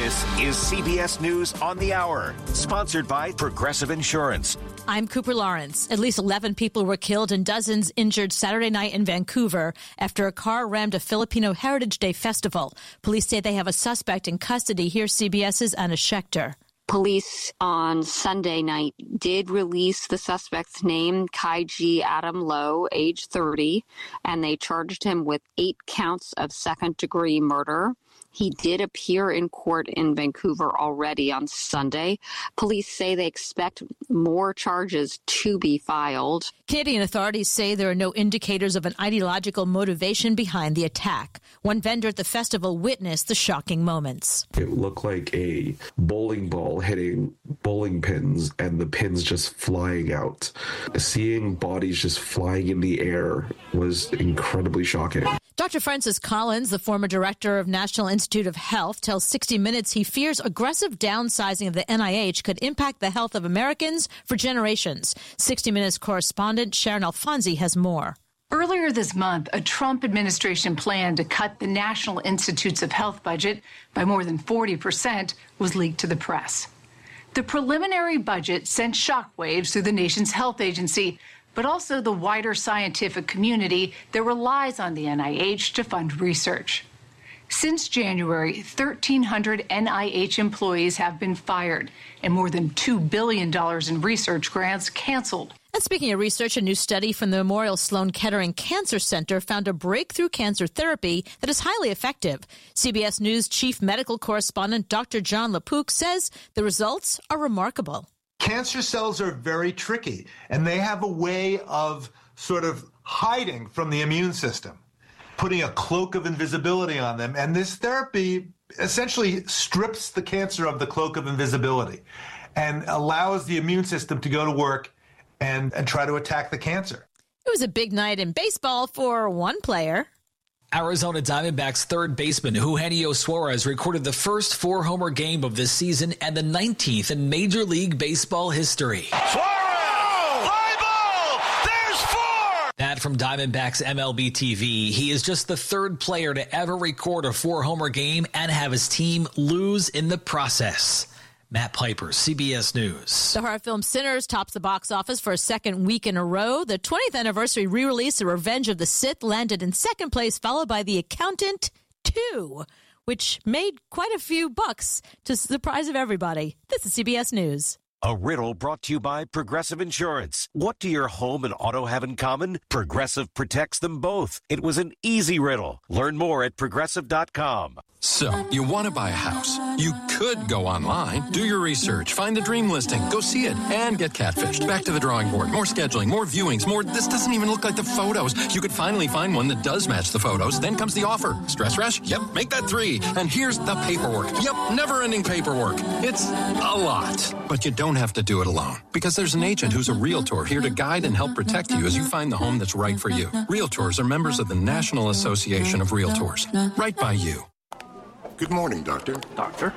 This is CBS News on the Hour, sponsored by Progressive Insurance. I'm Cooper Lawrence. At least 11 people were killed and dozens injured Saturday night in Vancouver after a car rammed a Filipino Heritage Day festival. Police say they have a suspect in custody. Here's CBS's Anna Schechter. Police on Sunday night did release the suspect's name, Kaiji Adam Lowe, age 30, and they charged him with 8 counts of second-degree murder. He did appear in court in Vancouver already on Sunday. Police say they expect more charges to be filed. Canadian authorities say there are no indicators of an ideological motivation behind the attack. One vendor at the festival witnessed the shocking moments. It looked like a bowling ball hitting bowling pins and the pins just flying out. Seeing bodies just flying in the air was incredibly shocking. Dr. Francis Collins, the former director of National Institute of Health, tells 60 Minutes he fears aggressive downsizing of the NIH could impact the health of Americans for generations. 60 Minutes correspondent Sharon Alfonsi has more. Earlier this month, a Trump administration plan to cut the National Institutes of Health budget by more than 40% was leaked to the press. The preliminary budget sent shockwaves through the nation's health agency, but also the wider scientific community that relies on the NIH to fund research. Since January, 1,300 NIH employees have been fired and more than $2 billion in research grants canceled. And speaking of research, a new study from the Memorial Sloan Kettering Cancer Center found a breakthrough cancer therapy that is highly effective. CBS News chief medical correspondent Dr. John LaPook says the results are remarkable. Cancer cells are very tricky, and they have a way of sort of hiding from the immune system, putting a cloak of invisibility on them. And this therapy essentially strips the cancer of the cloak of invisibility and allows the immune system to go to work and try to attack the cancer. It was a big night in baseball for one player. Arizona Diamondbacks third baseman Eugenio Suarez recorded the first 4-homer game of this season and the 19th in Major League Baseball history. Suarez! Fly ball! There's 4! That from Diamondbacks MLB TV. He is just the third player to ever record a 4-homer game and have his team lose in the process. Matt Piper, CBS News. The horror film Sinners tops the box office for a second week in a row. The 20th anniversary re-release of Revenge of the Sith landed in second place, followed by The Accountant 2, which made quite a few bucks to the surprise of everybody. This is CBS News. A riddle brought to you by Progressive Insurance. What do your home and auto have in common? Progressive protects them both. It was an easy riddle. Learn more at Progressive.com. So, you want to buy a house. You could go online, do your research, find the dream listing, go see it, and get catfished. Back to the drawing board. More scheduling, more viewings, more this doesn't even look like the photos. You could finally find one that does match the photos. Then comes the offer. Stress rush? Yep, make that 3. And here's the paperwork. Yep, never-ending paperwork. It's a lot. But you don't have to do it alone. Because there's an agent who's a realtor here to guide and help protect you as you find the home that's right for you. Realtors are members of the National Association of Realtors. Right by you. Good morning, Doctor. Doctor?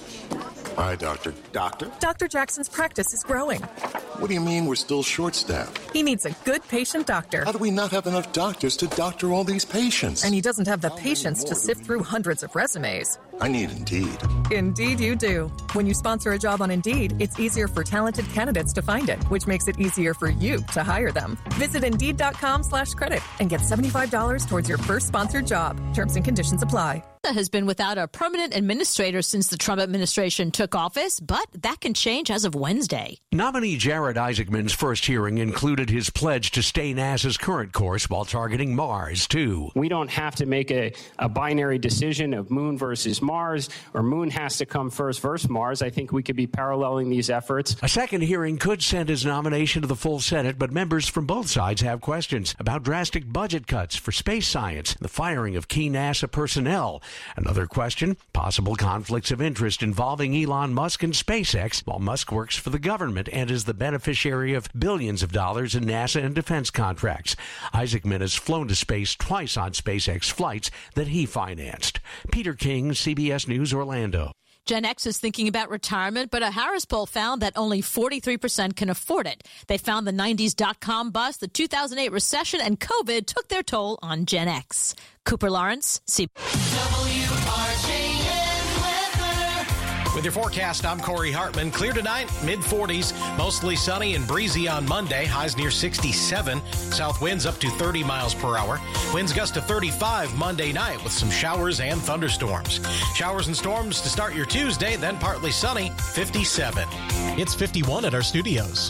Hi, Doctor. Doctor? Dr. Jackson's practice is growing. What do you mean we're still short-staffed? He needs a good patient doctor. How do we not have enough doctors to doctor all these patients? And he doesn't have the patience to sift through hundreds of resumes. I need Indeed. Indeed you do. When you sponsor a job on Indeed, it's easier for talented candidates to find it, which makes it easier for you to hire them. Visit Indeed.com/credit and get $75 towards your first sponsored job. Terms and conditions apply. Has been without a permanent administrator since the Trump administration took office, but that can change as of Wednesday. Nominee Jared Isaacman's first hearing included his pledge to stay NASA's current course while targeting Mars, too. We don't have to make a binary decision of Moon versus Mars, or Moon has to come first versus Mars. I think we could be paralleling these efforts. A second hearing could send his nomination to the full Senate, but members from both sides have questions about drastic budget cuts for space science, the firing of key NASA personnel. Another question, possible conflicts of interest involving Elon Musk and SpaceX, while Musk works for the government and is the beneficiary of billions of dollars in NASA and defense contracts. Isaacman has flown to space twice on SpaceX flights that he financed. Peter King, CBS News, Orlando. Gen X is thinking about retirement, but a Harris poll found that only 43% can afford it. They found the 90s dot-com bust, the 2008 recession, and COVID took their toll on Gen X. Cooper Lawrence, WRJN weather. With your forecast, I'm Corey Hartman. Clear tonight, mid-40s, mostly sunny and breezy on Monday. Highs near 67. South winds up to 30 miles per hour. Winds gust to 35 Monday night with some showers and thunderstorms. Showers and storms to start your Tuesday, then partly sunny, 57. It's 51 at our studios.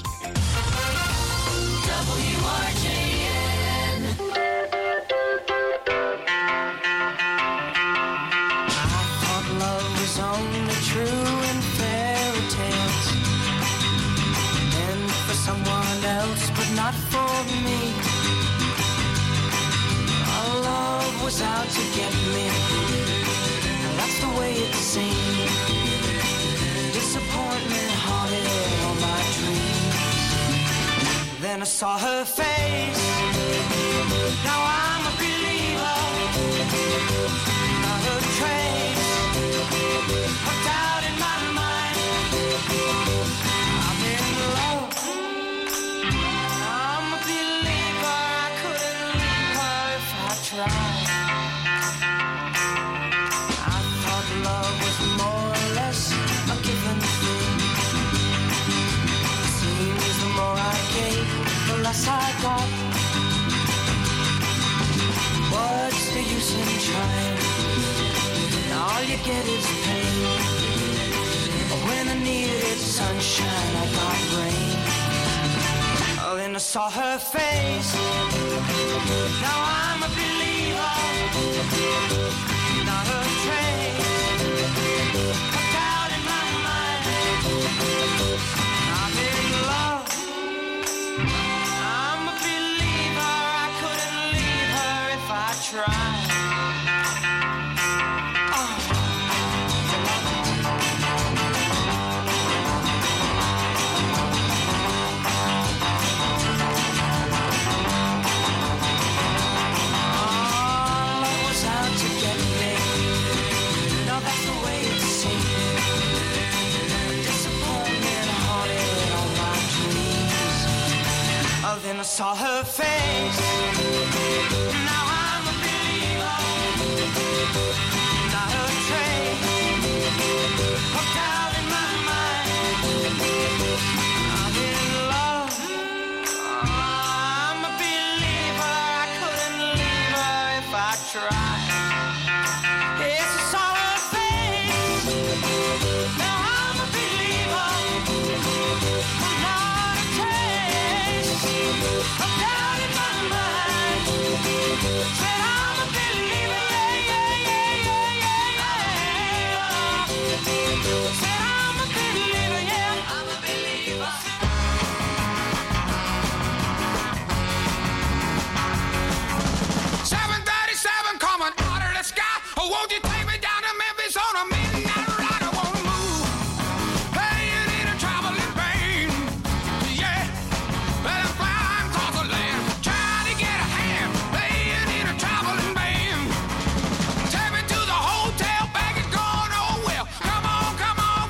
Only true in fairy tales, and for someone else, but not for me. Our love was out to get me, and that's the way it seemed. Disappointment haunted all my dreams. Then I saw her face. Now I'm a believer. Not a trace. Put doubt in my mind. I'm in love. I'm a believer. I couldn't leave her if I tried. I thought love was more or less a given thing. It seems the more I gave, the less I got. What's the use in trying? All you get is pain. When I needed sunshine, I got rain. Oh, then I saw her face. Now I'm a believer. Not a trace. A doubt in my mind. I'm in love. I'm a believer. I couldn't leave her if I tried. Then I saw her face. Now I'm a believer. Not a trace. Hooked out in my mind. I'm in love. I'm a believer. I couldn't leave her if I tried. Yes, I saw her face. Now I'm a believer. Not a trace. I'm down in my mind. Said I'm a believer, yeah, yeah, yeah, yeah, yeah. Said I'm a believer, yeah, I'm a believer. 737 coming out of the sky. Oh, won't you take me down to Memphis on a midnight ride? I wanna move. Hey, you need a traveling pain. Yeah. Let him fly across the land. Try to get a hand. Hey, you need a traveling band. Take me to the hotel. Baggage going, oh well. Come on,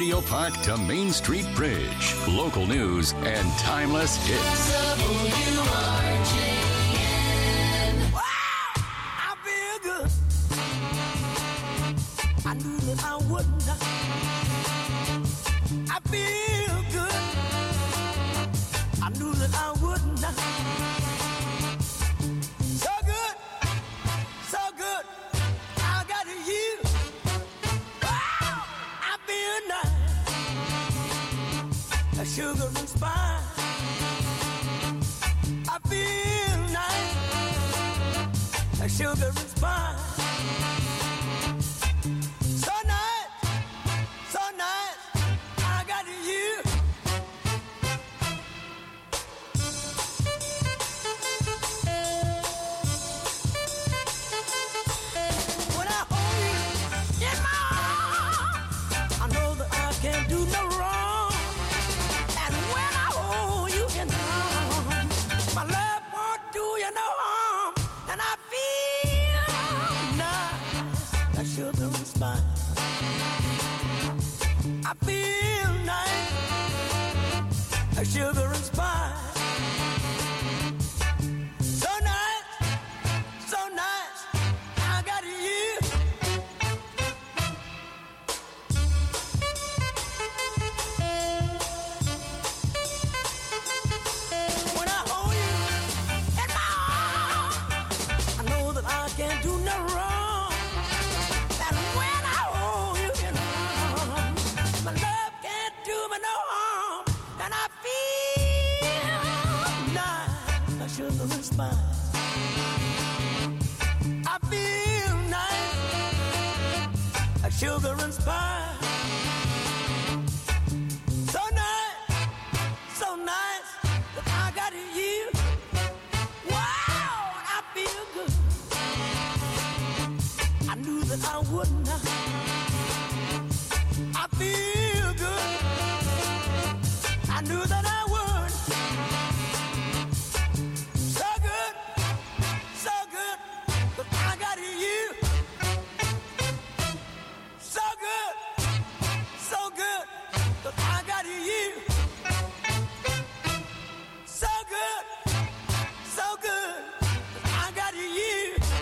Radio Park to Main Street Bridge. Local news and timeless hits. WRJN. Wow, I feel good. I knew that I wouldn't. I feel good. I knew that I wouldn't. So good, so good. I got you. Wow, I feel nice. A sugar and spice. I feel nice. A sugar and spice. So nice, so nice. I got you. When I hold you in my arms, I know that I can't do no wrong. And when I hold you in my arms, my love won't do you no harm. And I feel nice, that sugar and spice. I feel nice, that sugar and spice. So nice, so nice. I got you. When I hold you in my arms, I know that I can't do no wrong. And when I hold you in my arms, my love can't do me no harm. And I feel nice, like sugar and spice. I feel nice, like sugar and spice. So nice, so nice that I got you. Wow, I feel good. I knew that I wouldn't. I feel good. I knew that I would. So good, that I got you. So good, that I got you. So good, that I got you.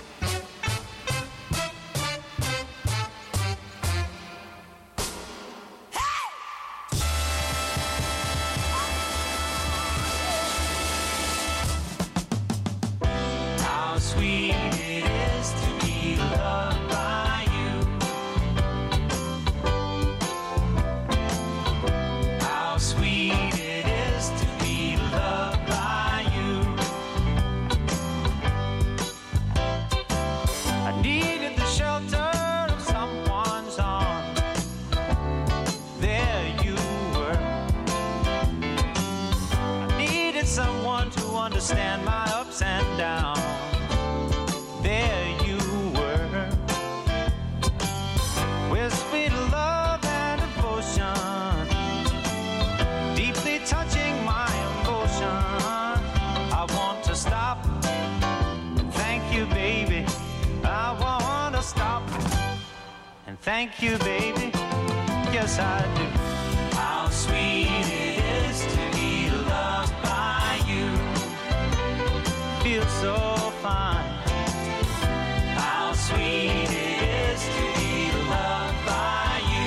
How sweet it is to be loved by you. How sweet it is to be loved by you. I needed the shelter of someone's arms. There you were. I needed someone to understand my ups and downs. There you were, with sweet love and devotion, deeply touching my emotion. I want to stop and thank you, baby. I want to stop and thank you, baby. Yes, I do. How sweet it is to be loved by you. Feels so fine. How sweet it is to be loved by you.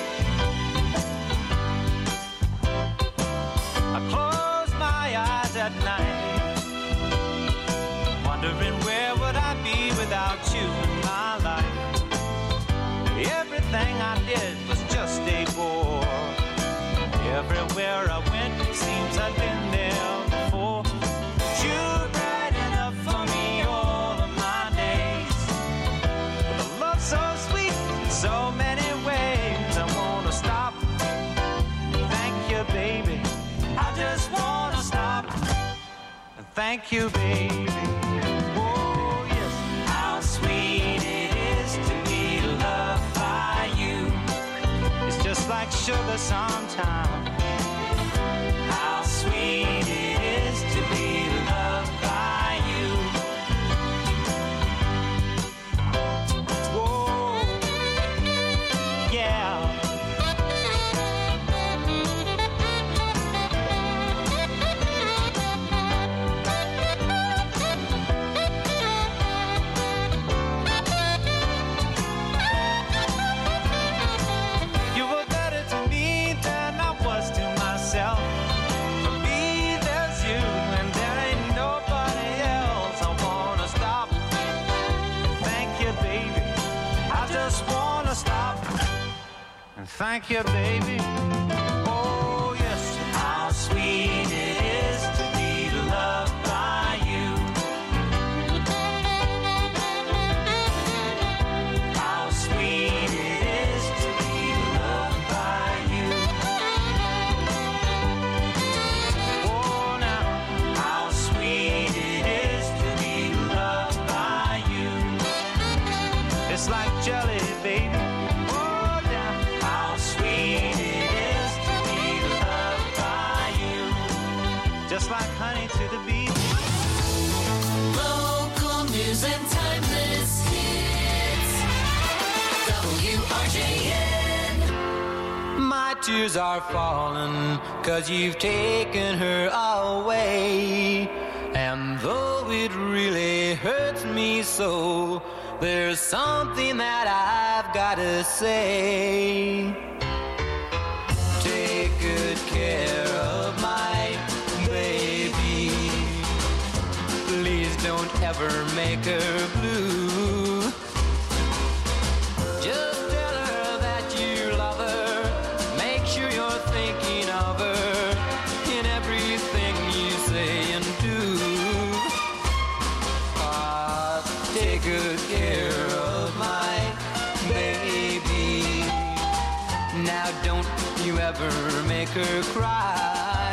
I close my eyes at night, wondering where would I be without you in my life. Everything I did was just a bore. Everywhere I went, it seems I've been there before. You're bright enough for me all of my days. With a love so sweet in so many ways. I wanna stop and thank you, baby. I just wanna stop and thank you, baby. Oh, yes. How sweet it is to be loved by you. It's just like sugar sometimes. How sweet it is to be loved by you. Whoa, yeah. Thank you, baby. Oh, yes. How sweet it is to be loved by you. How sweet it is to be loved by you. Oh, now, how sweet it is to be loved by you. It's like jelly, baby. Oh, now, how sweet it is to be loved by you. Just like honey to the bee. Local news and timeless hits. WRJN. My tears are falling 'cause you've taken her away. And though it really hurts me so, there's something that I've gotta say. Take good care of my baby. Please don't ever make her blue. Just tell her that you love her. Make sure you're thinking of her in everything you say and do. Take good care of my baby. Now don't you ever make her cry.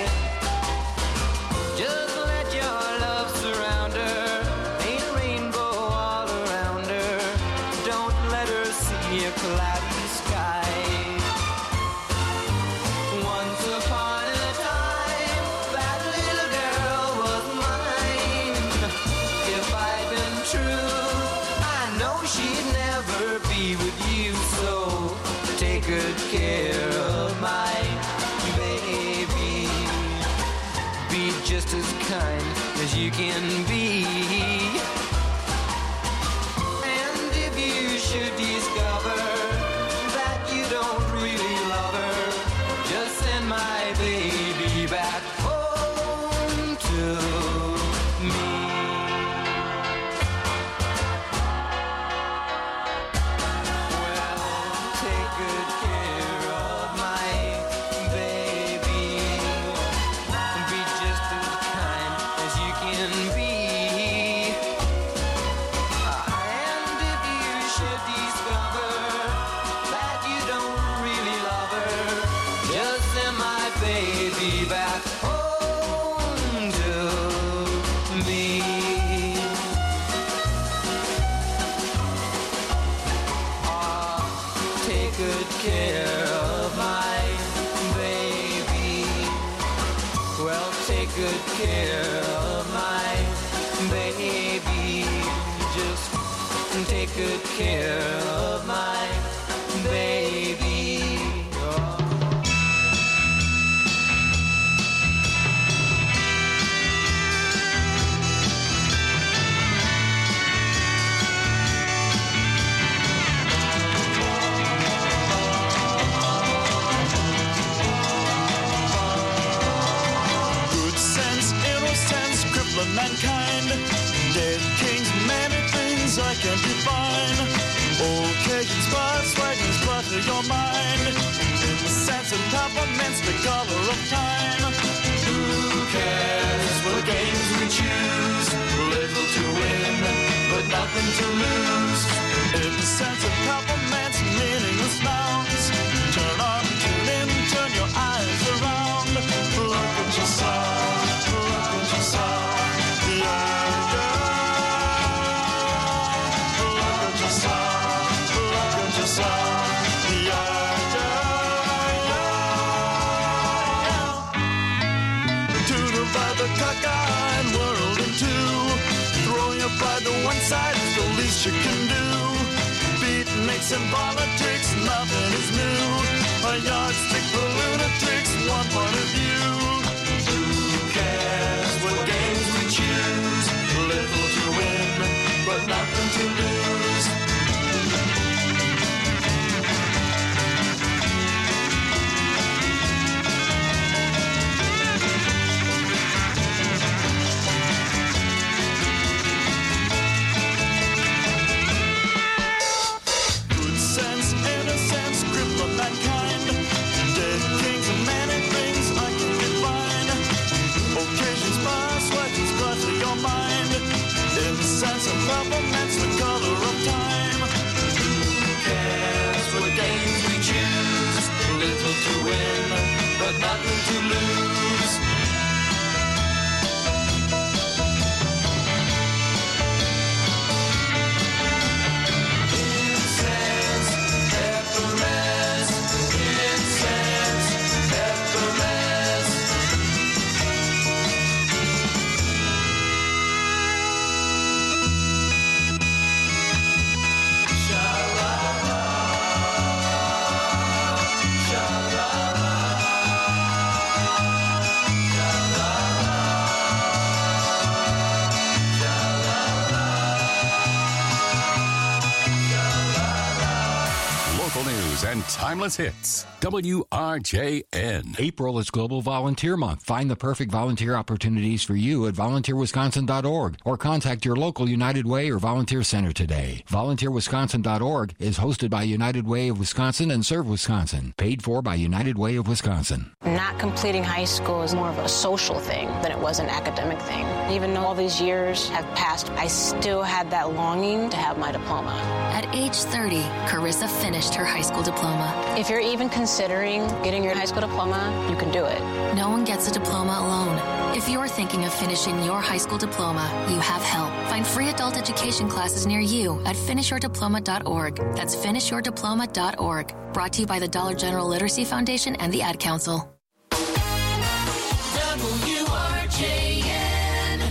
Just let your love surround her. Paint a rainbow all around her. Don't let her see a cloudy sky. Once upon a time, that little girl was mine. If I'd been true, I know she'd never be with you. So take good care of my baby. Be just as kind as you can be. And if you should discover that you don't really love her, just send my baby back home to me. Take good care of my baby. Be just as kind as you can be. And if you should discover that you don't really love her, just send my baby back home to me. Take good care of my baby. Well, take good care of my baby. Just take good care of my baby. Good sense, innocence, crippling mankind. Dead kings, many things I can't define. Occasions, spots, fragments, clutter your mind. Innocence and compliments, the color of time. Who cares what games we choose? Little to win, but nothing to lose. Innocence and compliments, meaningless nouns. Turn on, tune in, turn your eyes around. Look at yourself, look at yourself. Yeah, yeah. Look at yourself, look at yourself. Yeah, yeah. To divide the cockeyed world in two. Throw your pride to one side is the least you can do. Beatniks and politics, nothing is new. A yardstick for lunatics, one point of view. Who cares what games we choose? Little to win, but nothing to lose. Good sense, innocence, crippling mankind. incense and peppermint's the color of time. Who cares what games we choose? Little to win, but nothing to lose. Incense, peppermint, incense, peppermint. Local news and timeless hits. WRJN. April is Global Volunteer Month. Find the perfect volunteer opportunities for you at volunteerwisconsin.org or contact your local United Way or Volunteer Center today. Volunteerwisconsin.org is hosted by United Way of Wisconsin and Serve Wisconsin. Paid for by United Way of Wisconsin. Not completing high school is more of a social thing than it was an academic thing. Even though all these years have passed, I still had that longing to have my diploma. At age 30, Carissa finished her high school diploma. If you're even considering getting your high school diploma, you can do it. No one gets a diploma alone. If you're thinking of finishing your high school diploma, you have help. Find free adult education classes near you at finishyourdiploma.org. That's finishyourdiploma.org. Brought to you by the Dollar General Literacy Foundation and the Ad Council. WRJN.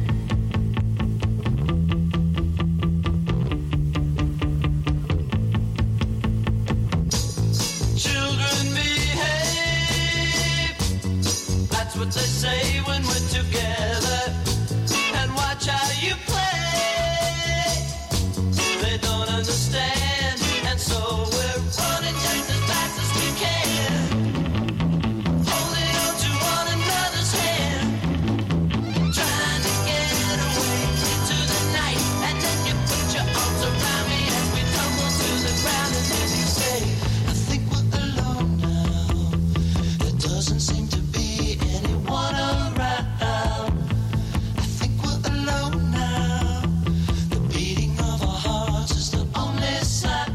Children behave. That's what they say when we're together. And watch how you play. They don't understand, and so we're running just as fast as we can. Holding on to one another's hand. Trying to get away into the night. And then you put your arms around me as we tumble to the ground. And then you say, I think we're alone now. There doesn't seem to be anyone around. I think we're alone now. The beating of our hearts is the only sound.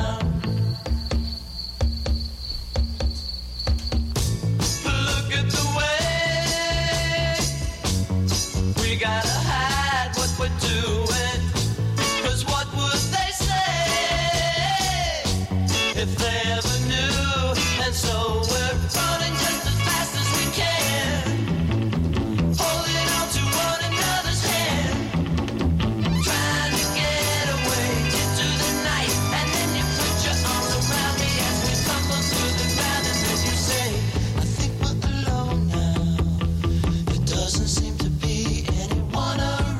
Look at the way we gotta hide what we're doing. 'Cause what would they say if they ever knew? And so we're running just as fast as we can. Holding on to one another's hand. Trying to get away into the night. And then you put your arms around me as we tumble to the ground. And then you say, I think we're alone now. There doesn't seem to be anyone around.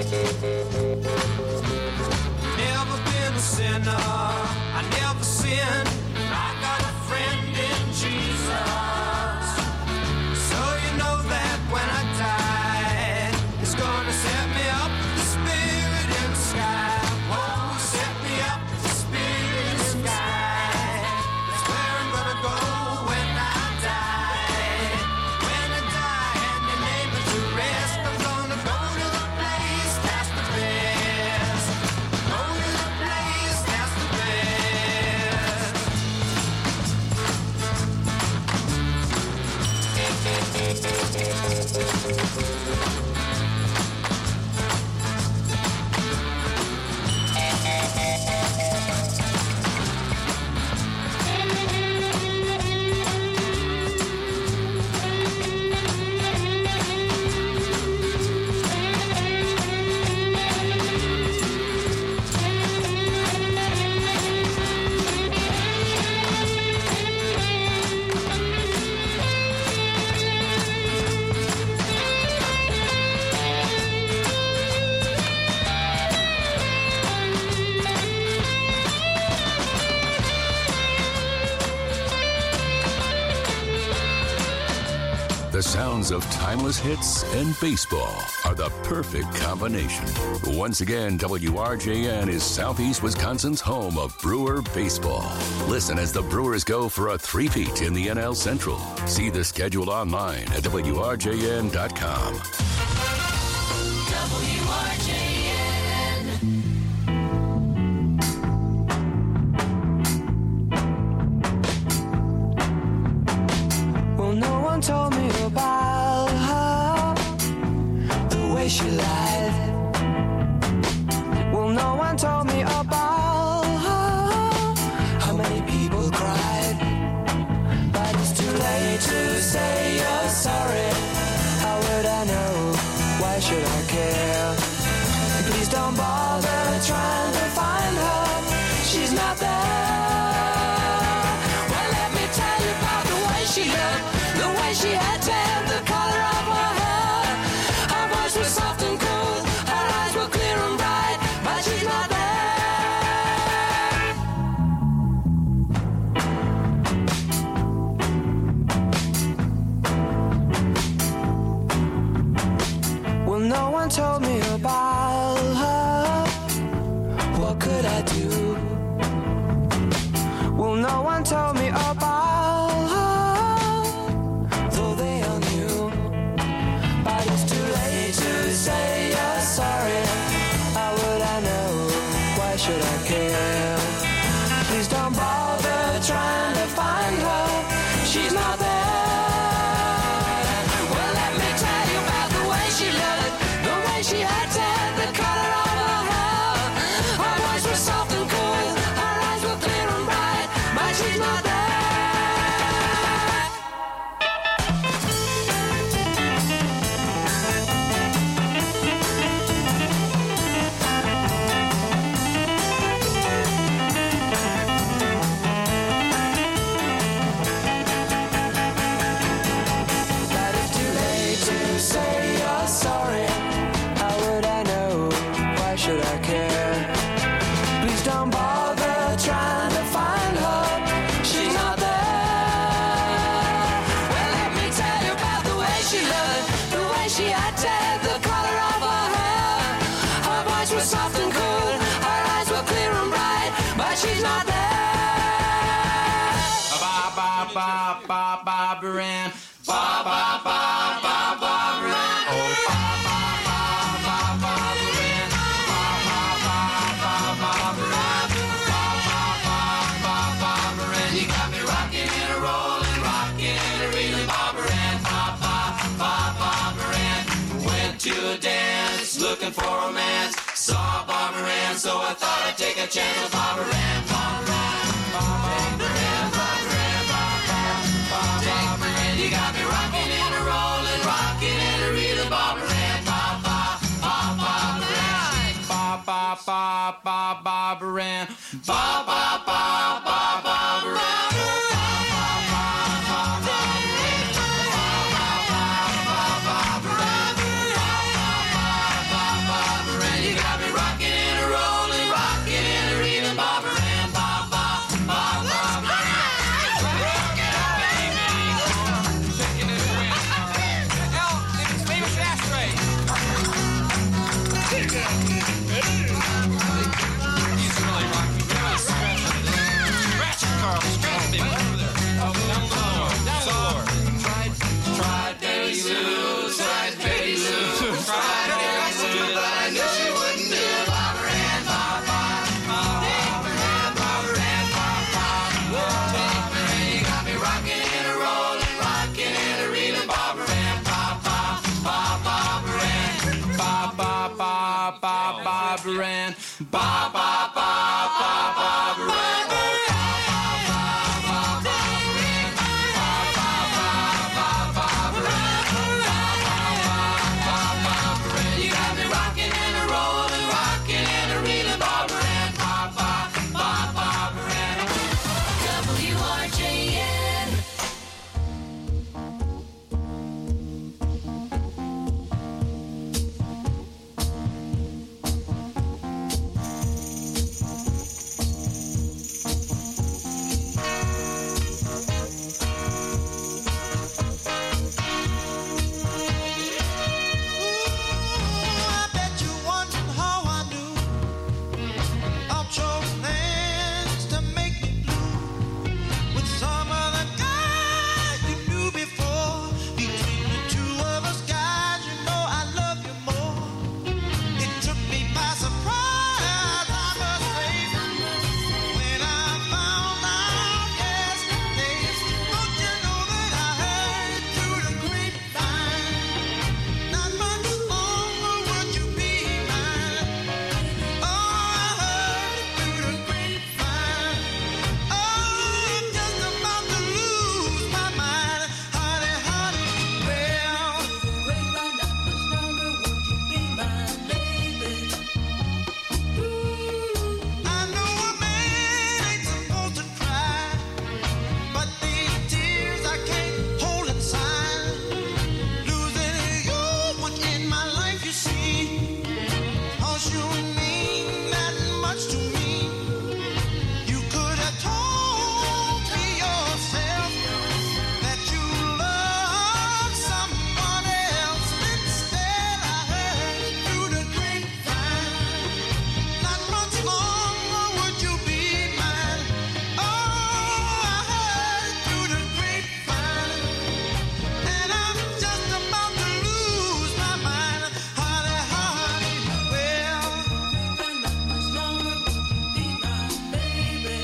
Never been a sinner, I never sinned. I got a friend in Jesus. So you know that when I die, it's gonna set me up, the spirit in the sky. Oh, set me up, the spirit in the sky. That's where I'm gonna go when I die. When I die and your name is to rest, I'm gonna go to the place that's the best. Go to the place that's the best. The sounds of timeless hits and baseball are the perfect combination. Once again, WRJN is Southeast Wisconsin's home of Brewer baseball. Listen as the Brewers go for a three-peat in the NL Central. See the schedule online at WRJN.com. Well, no one told me about her, the way she lied. Well, no one told me about her, how many people cried. But it's too late to say you're sorry. How would I know? Why should I care? Please don't bother trying to find her. She's not there. Well, let me tell you about the way she looked, the way she had tan, the color of her hair. Her voice was soft and cool, her eyes were clear and bright, but she's not there. Well, no one told me about her. What could I do? Well, no one told me about her, though they all knew. But it's too late to say you're sorry. How would I know? Why should I care? Please don't bother trying to find her. She's not there. Well, let me tell you about the way she looked, the way she had tan, the color of her hair. Her voice was soft and cool, her eyes were clear and bright, but she's not there. But it's too late to say you're sorry. How would I know? Why should I care? Please don't bother trying to find her. She's not there. Well, let me tell you about the way she looked, the way she had tan, the color of her hair. Her voice was soft and cool, her eyes were clear and bright, but she's not there. Ba ba ba ba ba Baran. Ba ba ba ba ba Baran. Oh, ba ba ba ba ba Baran. Ba ba ba ba ba Baran. Ba ba ba ba ba Baran. You got me rocking and a rolling, rocking and a reeling, Bob Baran. Ba ba ba ba Baran. Went to a dance, looking for romance. Saw Bob Baran, so I thought I'd take a chance with Bob Baran. Bob Baran. Bob Baran. Bob Baran. Bob Baran. You got me rocking and a rolling, rocking and a reeling, Bob Baran. Ba ba ba ba Baran. Ba ba ba ba ba Baran. Ba ba ba ba ba Baran. Ran. Ba ba ba ba ba Ran. You got me rocking and a rolling, rocking and a reeling, Barbara Ann. Ba ba ba Barbara Ann. WRJN. I bet you're wondering how I knew I chose plans to make me blue with some other guy you knew before. Between the two of us, guys, you know I love you more. It took me by surprise, I must say, when I found out yesterday. Don't you know that I heard through the grapevine? Not much longer would you be mine. Oh, I heard it through the grapevine. Oh, I'm just about to lose my mind. Honey, honey, well. Grapevine, not much longer would you be mine, baby. I know a man ain't supposed to cry, but these tears I can't hold inside. Losing you was in my life, you see. 'Cause you mean that much to me. You could have told me yourself that you love someone else. Instead, I heard it through the grapevine. Not much longer would you be mine. Oh, I heard it through the grapevine. And I'm just about to lose my mind. Honey, honey, well. Not much longer would you be mine, baby.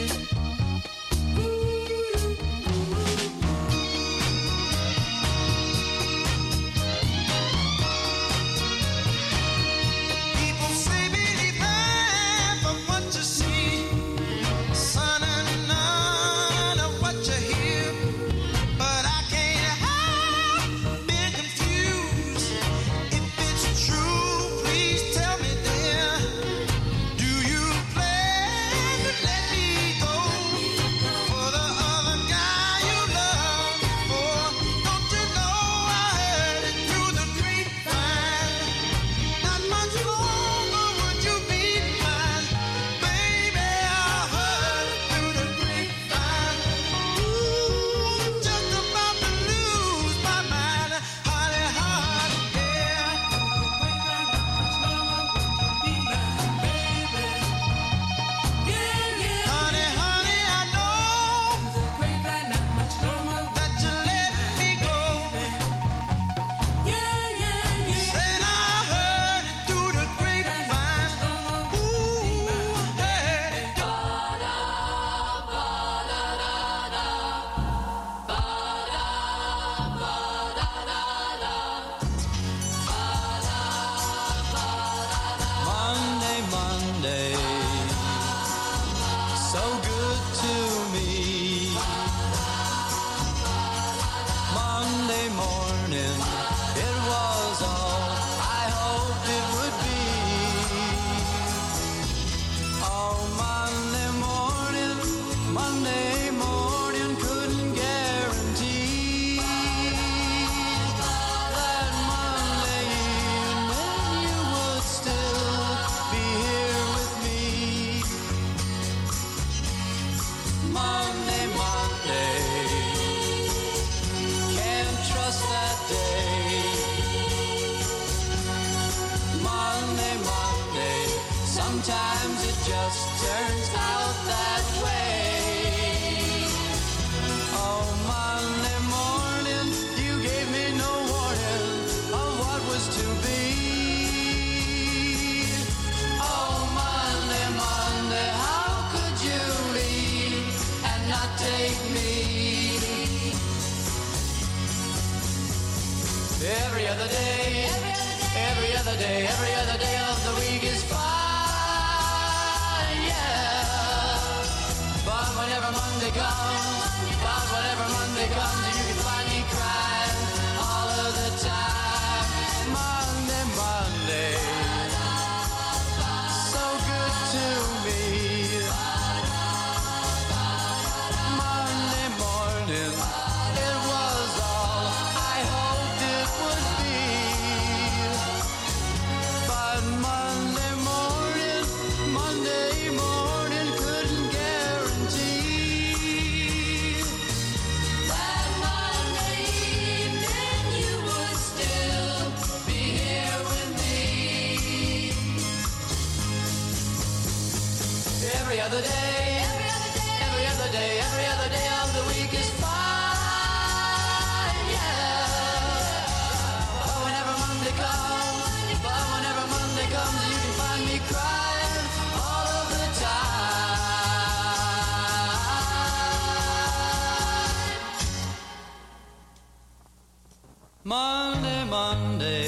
People say believe half of what you see, son, and none of what you hear. But I can't help being confused. If it's true, please tell me, dear. Do you plan to let me go for the other guy you love before? Don't you know I heard it through the grapevine? Not much longer would you be mine, baby. I heard it through the grapevine. Ooh, I'm just about to lose my mind, honey, honey, yeah. Not much longer would you be mine, baby. Yeah, yeah. Honey, honey, I know not much longer that you let me go. Yeah, yeah, yeah. Said I heard it through the grapevine. Ooh, I heard it. Monday, Monday, so good to me. Monday morning, it was all I hoped it would be. Oh, Monday morning, couldn't guarantee that Monday evening you would still be here with me. Monday, can't trust that day. Monday, sometimes it just turns out that way. Oh, Monday morning, you gave me no warning of what was to be. Oh, Monday, how could you leave and not take me? Every other day of the week is fine. Monday comes, but whenever Monday comes, you can find me crying all of the time. Monday, Monday, so good to me. Monday morning, it was all I hoped it would be. But Monday morning couldn't guarantee that Monday evening you would still be here with me. Every other day, every other day of the week is fine, yeah. But whenever Monday comes, you can find me crying all of the time. Monday,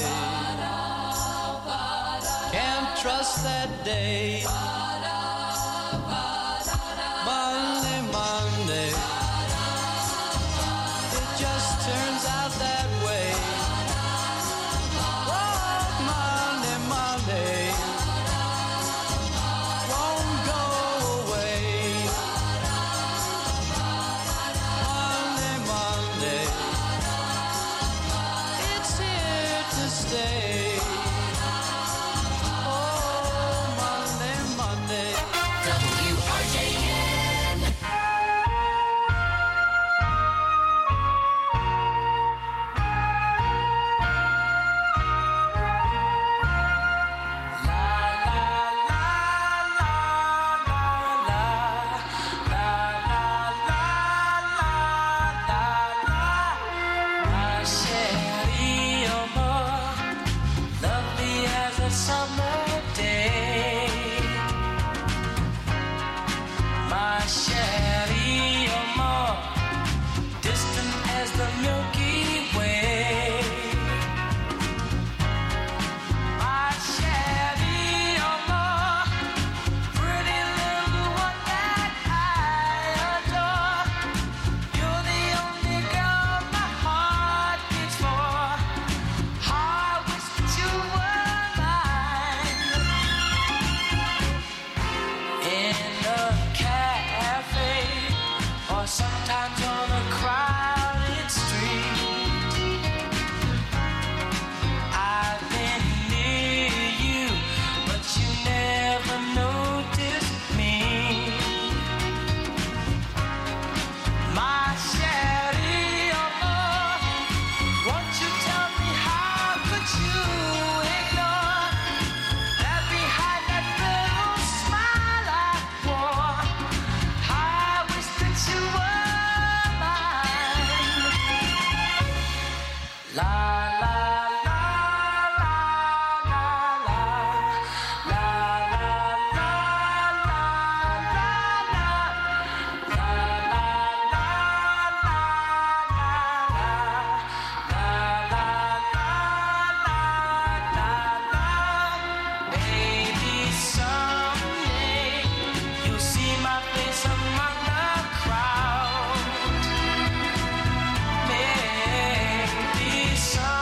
can't trust that day. Monday, it just turns out that way. Oh, Monday, won't go away. Monday, it's here to stay. Oh, Monday. WRJN. Maybe some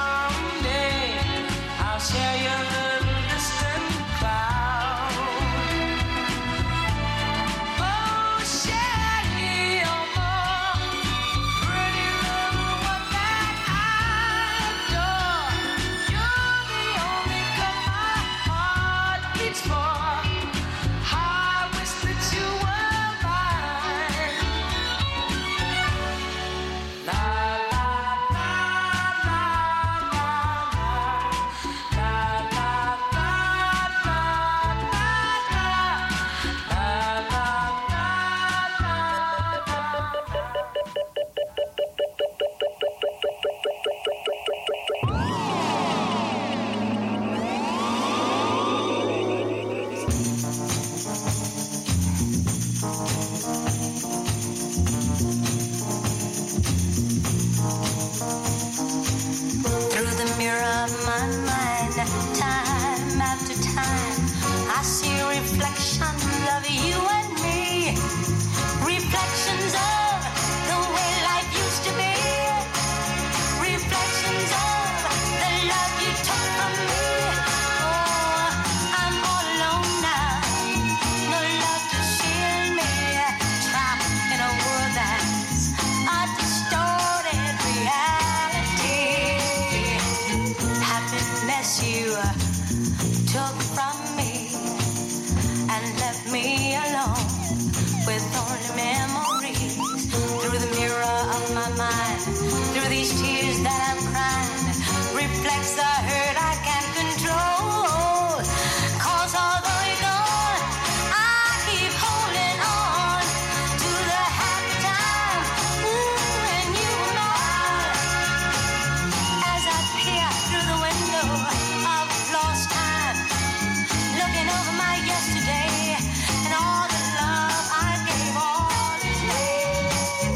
took from me and left me alone with only memories through the mirror of my mind, through these tears that I'm crying, reflects the hurt I can't control. 'Cause although you're gone, I keep holding on to the happy time when you were mine. As I peer through the window of lost time, looking over my yesterday and all the love I gave all in vain.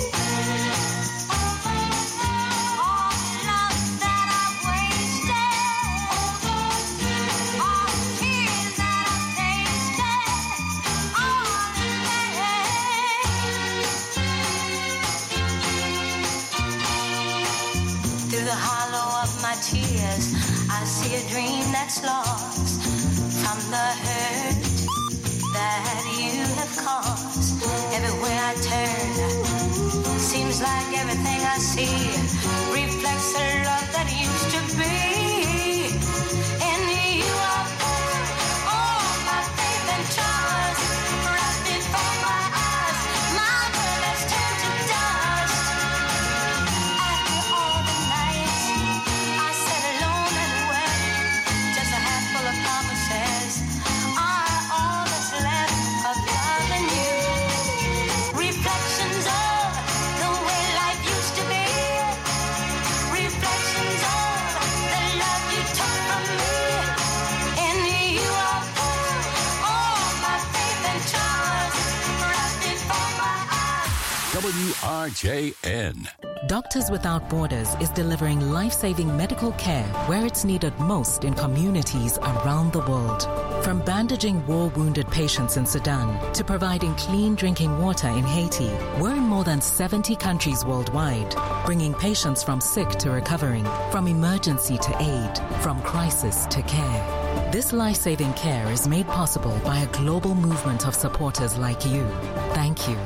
All the love that I've wasted, all the tears that I've tasted, all in vain. Through the hollow of my tears, I see a dream that's lost from the hurt that you have caused. Everywhere I turn, seems like everything I see reflects the love that used to be. In you I put all my faith and trust, right before my eyes, my world has turned to dust. After all the nights I sat alone and wept, just a handful of promises are all that's left of loving you. Reflections of the way life used to be, reflections of the love you took from me. In you I put all my faith and trust, right before my eyes. WRJN. Doctors Without Borders is delivering life-saving medical care where it's needed most in communities around the world. From bandaging war-wounded patients in Sudan to providing clean drinking water in Haiti, we're in more than 70 countries worldwide, bringing patients from sick to recovering, from emergency to aid, from crisis to care. This life-saving care is made possible by a global movement of supporters like you. Thank you.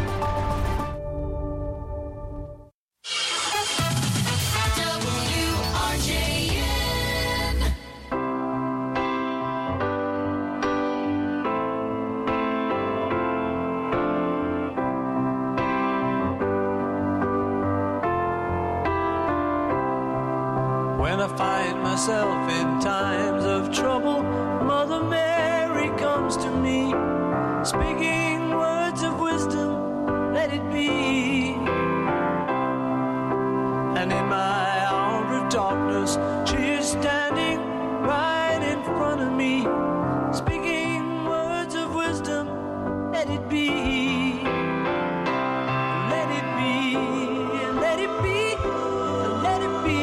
When I find myself in times of trouble, Mother Mary comes to me, speaking words of wisdom, let it be. And in my hour of darkness, she is standing right in front of me, speaking words of wisdom, let it be. Let it be, let it be, let it be.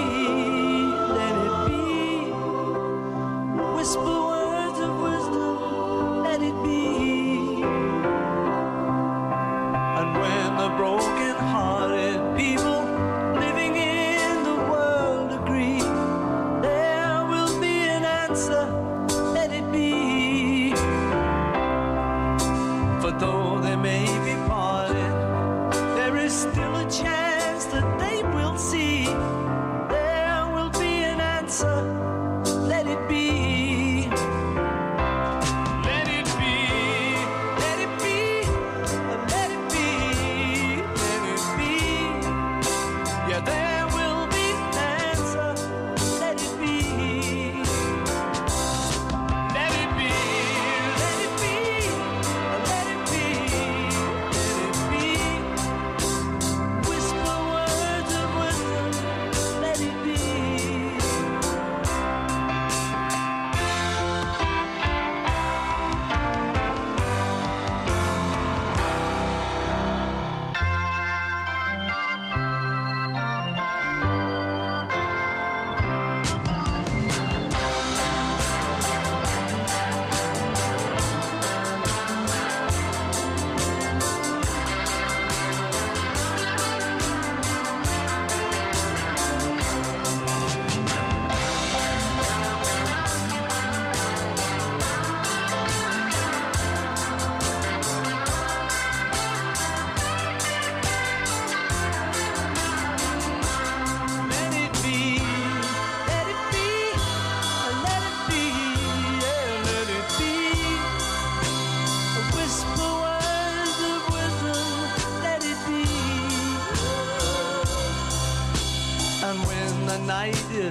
Whisper words of wisdom, let it be. And when the broken-hearted people living in the world agree, there will be an answer, let it be. For though they may be parted, there is still a chance that they will see. There will be an answer, let it be.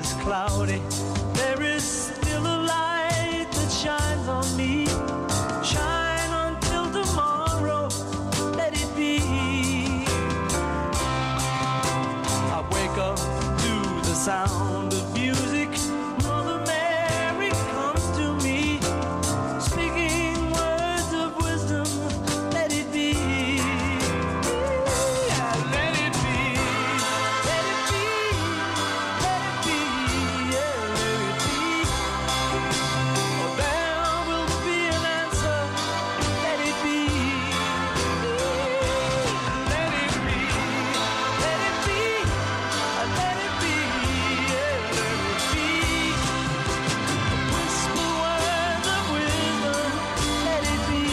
is cloudy, there is still a light that shines on me. Shine until tomorrow, let it be. I wake up to the sound of music. Mother Mary comes to me, speaking words of wisdom, let it be. Yeah, let it be, let it be, let it be, yeah, let it be. Oh, there will be an answer, let it be. Let it be, let it be, let it be, yeah, let it be. Whisper words of wisdom, let it be.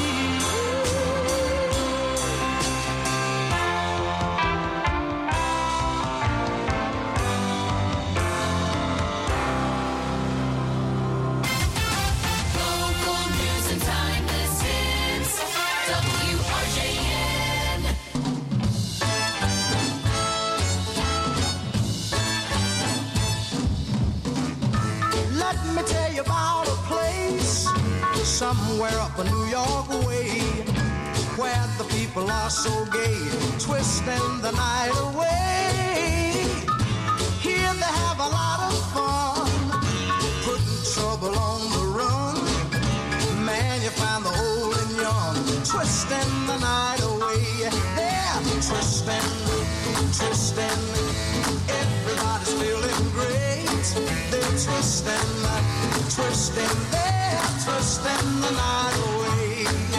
Local news and timeless hits. WRJN. Let me tell you about a place somewhere up a New York way where the people are so gay, twisting the night away. Here they have a lot of fun, putting trouble on the run. Man, you find the old and young, twisting the night away. They're twisting, twisting. Everybody's feeling great. They're twisting, twisting. They're twisting the night away.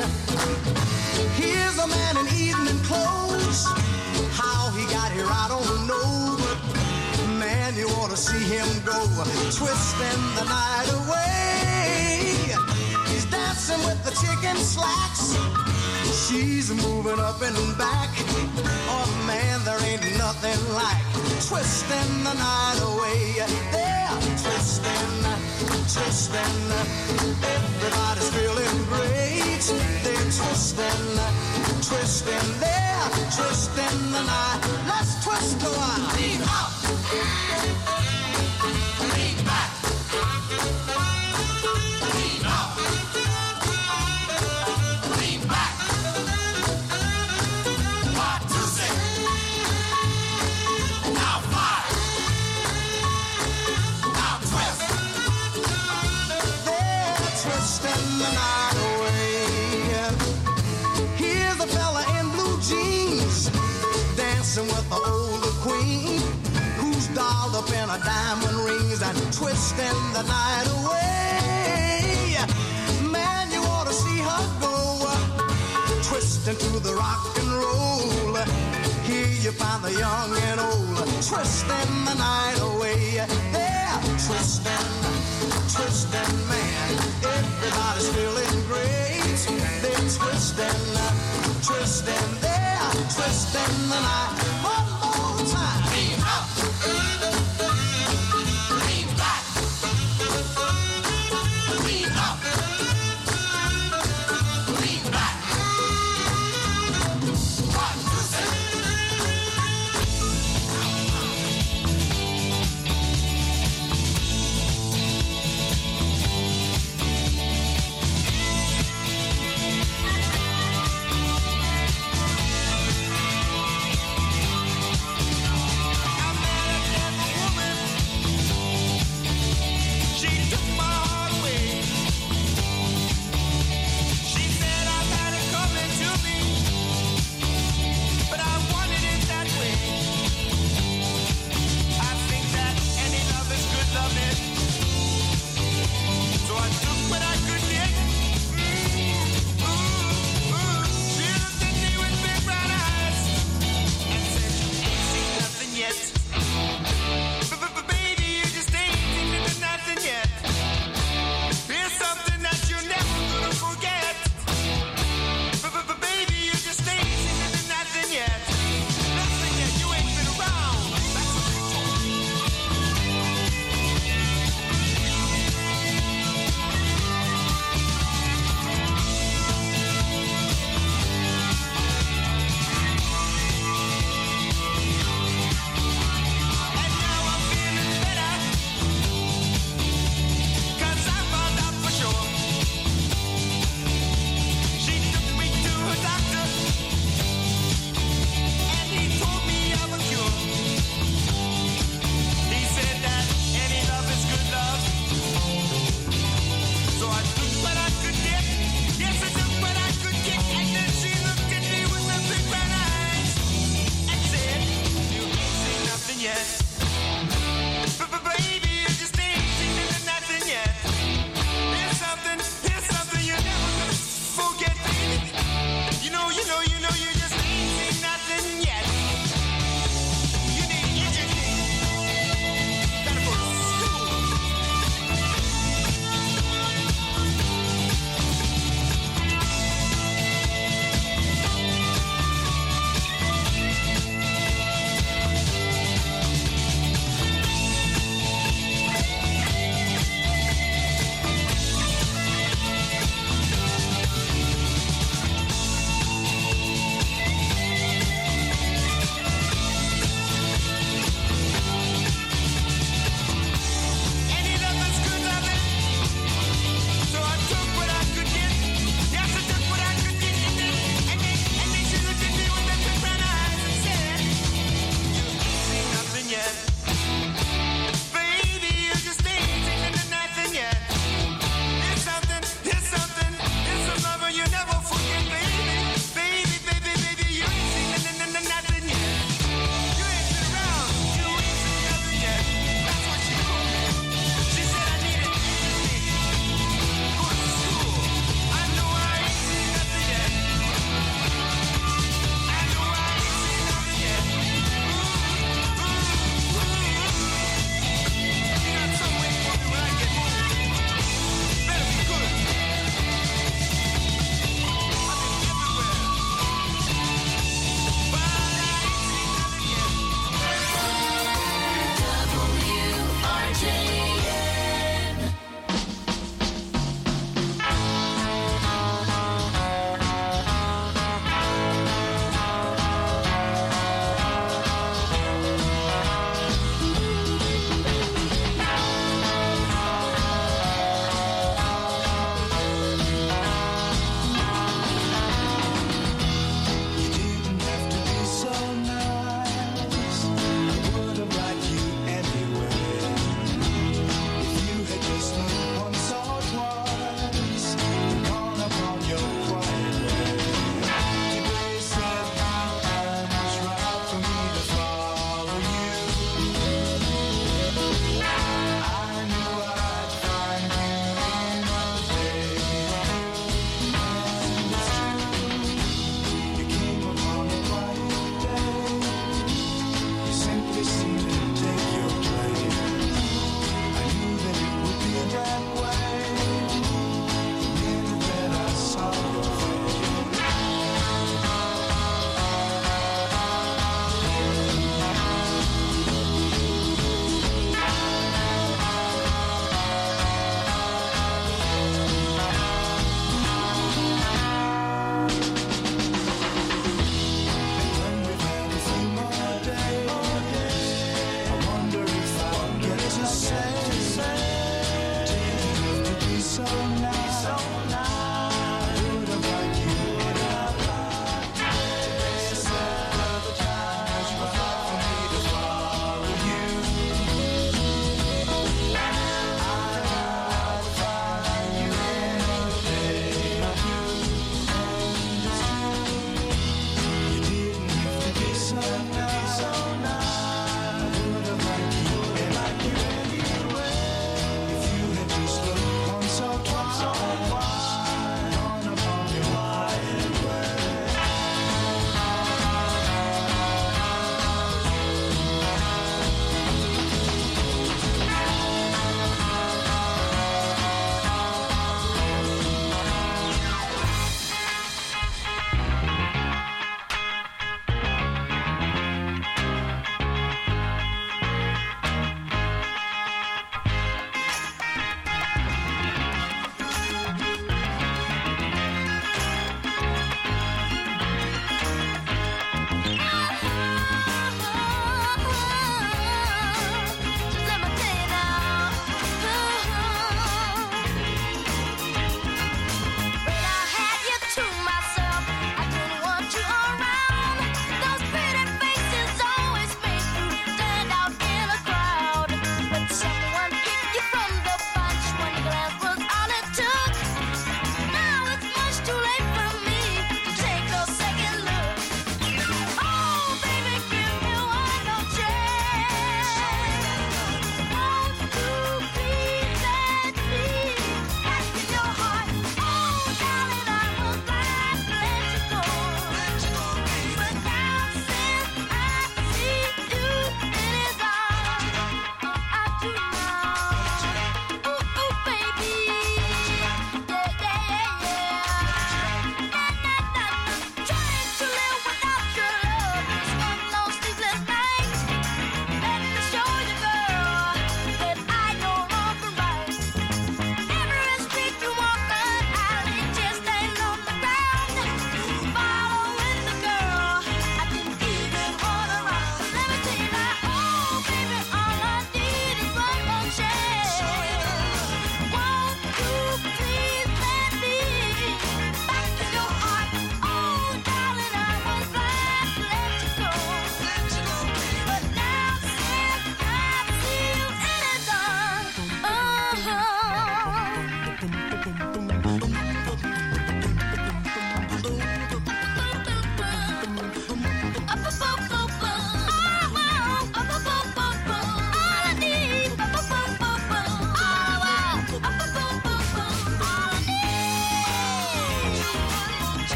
Here's a man in evening clothes. How he got here, I don't know. But man, you ought to see him go, twisting the night away. He's dancing with the chicken slacks. She's moving up and back. Oh man, there ain't nothing like twisting the night away. They're twisting, twisting. Everybody's feeling great. They're twisting, twisting. They're twisting the night. Let's twist a while. Lean up, lean back, lean up, lean back. 1, 2, 6. Now 5. Now twist. They're twisting the night away. Here's a fella in blue jeans dancing with the older queen who's dolled up in a diamond rings and twisting the night away. Man, you ought to see her go, twisting to the rock and roll. Here you find the young and old, twisting the night away.